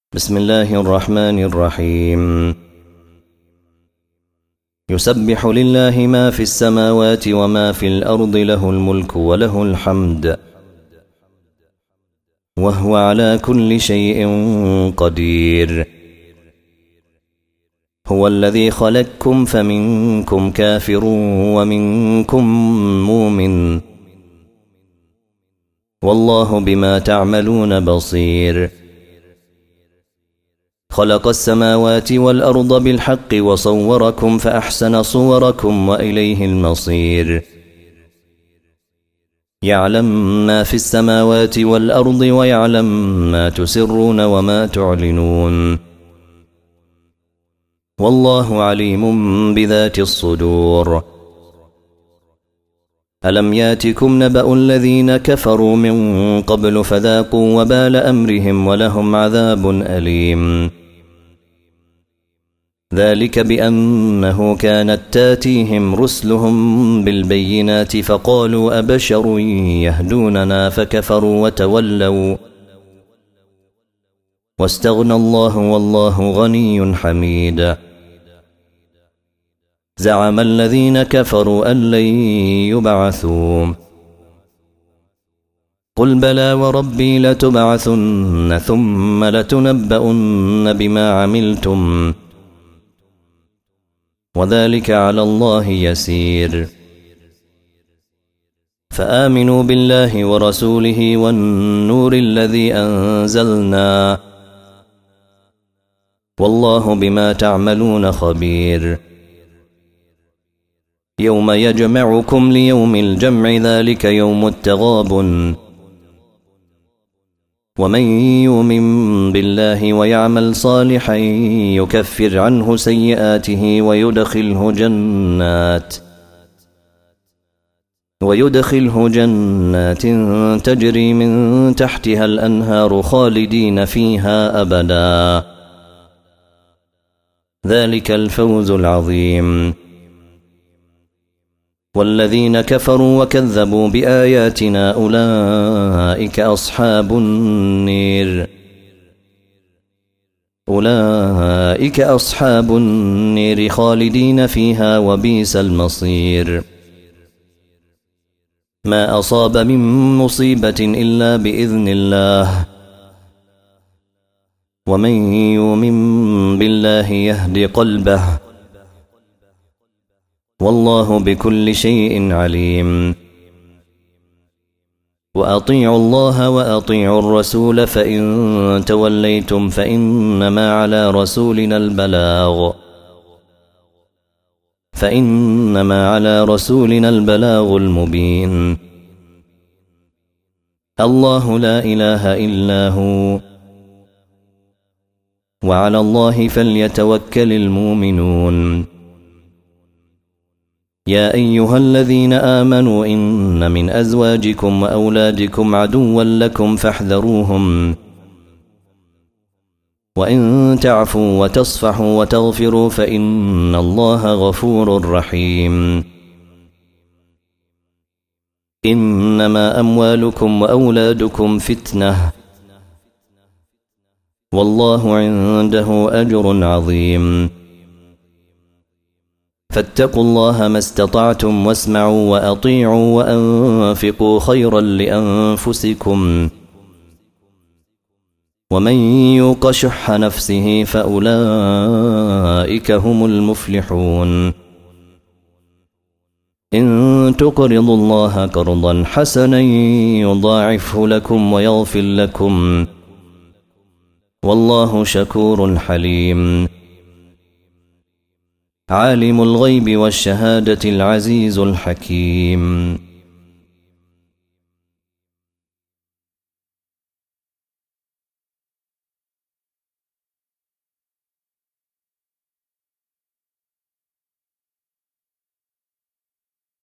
بسم الله الرحمن الرحيم. يسبح لله ما في السماوات وما في الأرض، له الملك وله الحمد، وهو على كل شيء قدير. هو الذي خلقكم فمنكم كافر ومنكم مؤمن، والله بما تعملون بصير. خلق السماوات والأرض بالحق وصوركم فأحسن صوركم وإليه المصير. يعلم ما في السماوات والأرض ويعلم ما تسرون وما تعلنون، والله عليم بذات الصدور. ألم ياتكم نبأ الذين كفروا من قبل فذاقوا وبال أمرهم ولهم عذاب أليم. ذلك بأنه كانت تاتيهم رسلهم بالبينات فقالوا أبشر يهدوننا فكفروا وتولوا واستغنى الله والله غني حميد. زعم الذين كفروا أن لن يبعثوا، قل بلى وربي لتبعثن ثم لتنبؤن بما عملتم، وذلك على الله يسير. فآمنوا بالله ورسوله والنور الذي أنزلنا، والله بما تعملون خبير. يوم يجمعكم ليوم الجمع، ذلك يوم التغابن. ومن يؤمن بالله ويعمل صالحا يكفر عنه سيئاته ويدخله جنات تجري من تحتها الأنهار خالدين فيها أبدا، ذلك الفوز العظيم. والذين كفروا وكذبوا بآياتنا أولئك أصحاب النير خالدين فيها وبئس المصير. ما أصاب من مصيبة إلا بإذن الله، ومن يؤمن بالله يهد قلبه، والله بكل شيء عليم. وأطيعوا الله وأطيعوا الرسول، فإن توليتم فإنما على رسولنا البلاغ المبين. الله لا إله إلا هو، وعلى الله فليتوكل المؤمنون. يا أيها الذين آمنوا إن من أزواجكم وأولادكم عدوا لكم فاحذروهم، وإن تعفوا وتصفحوا وتغفروا فإن الله غفور رحيم. إنما أموالكم وأولادكم فتنة، والله عنده أجر عظيم. فاتقوا الله ما استطعتم واسمعوا وأطيعوا وأنفقوا خيرا لأنفسكم، ومن يوق شح نفسه فأولئك هم المفلحون. إن تقرضوا الله قرضا حسنا يضاعفه لكم ويغفر لكم، والله شكور حليم. عالم الغيب والشهادة العزيز الحكيم.